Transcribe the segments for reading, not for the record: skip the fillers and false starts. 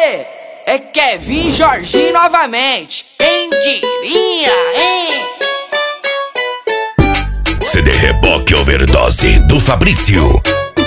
É Kevin Jorginho novamente. Quem diria, hein? CD Reboque Overdose do Fabrício.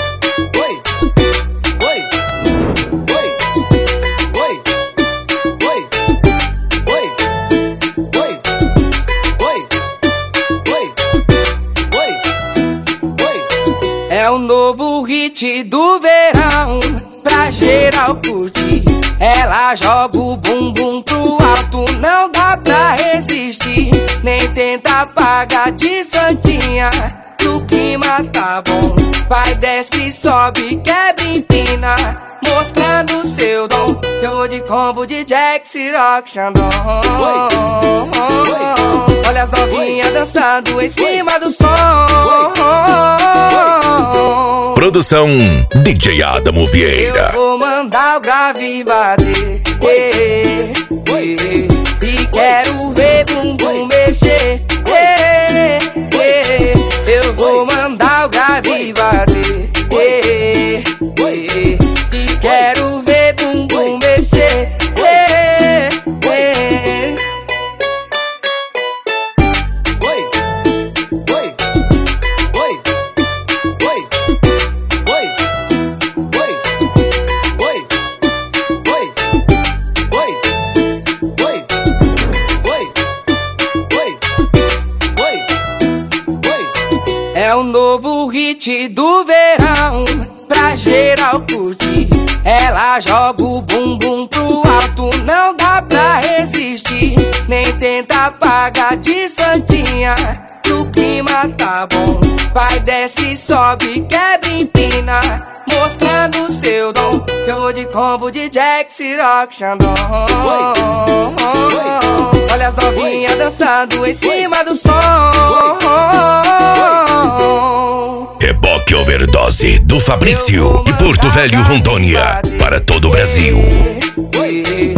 É o novo hit do verão, pra geral curtir. Ela joga o bumbum pro alto, não dá pra resistir. Nem tenta apagar de santinha, o clima tá bom. Vai, desce, sobe, quebra, empina, mostrando seu dom. Eu vou de combo de Jack, Ciroc, Xandão. Olha as novinhas dançando em cima do som. Produção DJ Adamo Vieira. Eu vou mandar o grave bater, e quero ver bumbum mexer, eu vou mandar o grave bater, e quero ver bumbum mexer, É o novo hit do verão, pra geral curtir. Ela joga o bumbum pro alto, não dá pra resistir. Nem tenta apagar de santinha, o clima tá bom. Vai, desce, sobe, quebra, empina, mostrando seu dom. Eu vou de combo de Jack, Ciroc, Xandão. Olha as novinhas dançando em cima do som. Reboque Overdose do Fabrício, de Porto Velho, Rondônia, para todo o Brasil.